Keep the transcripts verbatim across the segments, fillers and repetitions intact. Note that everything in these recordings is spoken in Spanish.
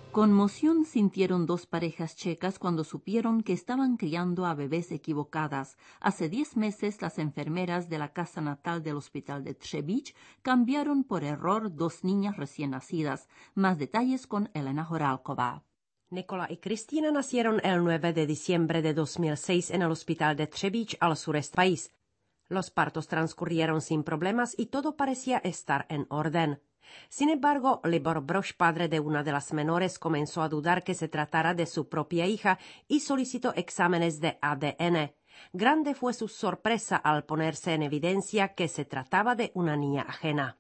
Conmoción sintieron dos parejas checas cuando supieron que estaban criando a bebés equivocadas. Hace diez meses, las enfermeras de la casa natal del hospital de Třebíč cambiaron por error dos niñas recién nacidas. Más detalles con Elena Horálková. Nikola y Cristina nacieron el nueve de diciembre de dos mil seis en el hospital de Třebíč al sureste del país. Los partos transcurrieron sin problemas y todo parecía estar en orden. Sin embargo, Libor Brož, padre de una de las menores, comenzó a dudar que se tratara de su propia hija y solicitó exámenes de A D N. Grande fue su sorpresa al ponerse en evidencia que se trataba de una niña ajena.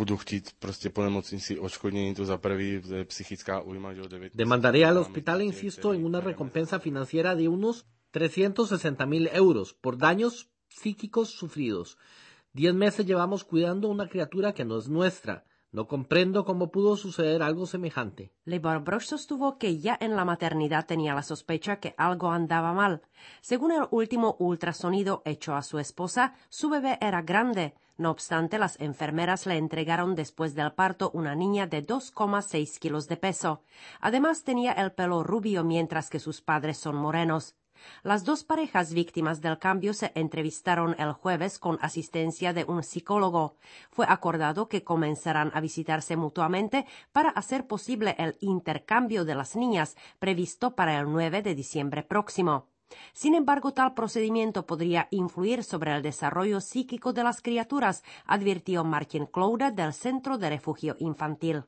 Demandaré al hospital, insisto, en una recompensa financiera de unos trescientos sesenta mil euros por daños psíquicos sufridos. Diez meses llevamos cuidando una criatura que no es nuestra. No comprendo cómo pudo suceder algo semejante. Libor Brož sostuvo que ya en la maternidad tenía la sospecha que algo andaba mal. Según el último ultrasonido hecho a su esposa, su bebé era grande. No obstante, las enfermeras le entregaron después del parto una niña de dos coma seis kilos de peso. Además, tenía el pelo rubio mientras que sus padres son morenos. Las dos parejas víctimas del cambio se entrevistaron el jueves con asistencia de un psicólogo. Fue acordado que comenzarán a visitarse mutuamente para hacer posible el intercambio de las niñas previsto para el nueve de diciembre próximo. Sin embargo, tal procedimiento podría influir sobre el desarrollo psíquico de las criaturas, advirtió Martin Klouda del Centro de Refugio Infantil.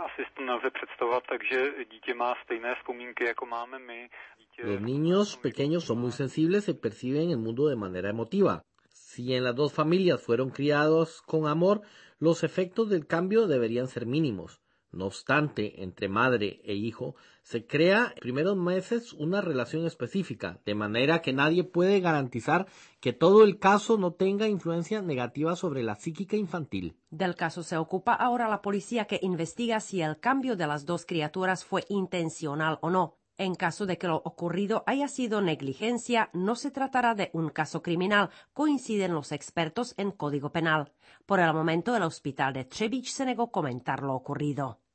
Los niños pequeños son muy sensibles y perciben el mundo de manera emotiva. Si en las dos familias fueron criados con amor, los efectos del cambio deberían ser mínimos. No obstante, entre madre e hijo se crea en los primeros meses una relación específica, de manera que nadie puede garantizar que todo el caso no tenga influencia negativa sobre la psíquica infantil. Del caso se ocupa ahora la policía, que investiga si el cambio de las dos criaturas fue intencional o no. En caso de que lo ocurrido haya sido negligencia, no se tratará de un caso criminal, coinciden los expertos en Código Penal. Por el momento, el hospital de Třebíč se negó a comentar lo ocurrido.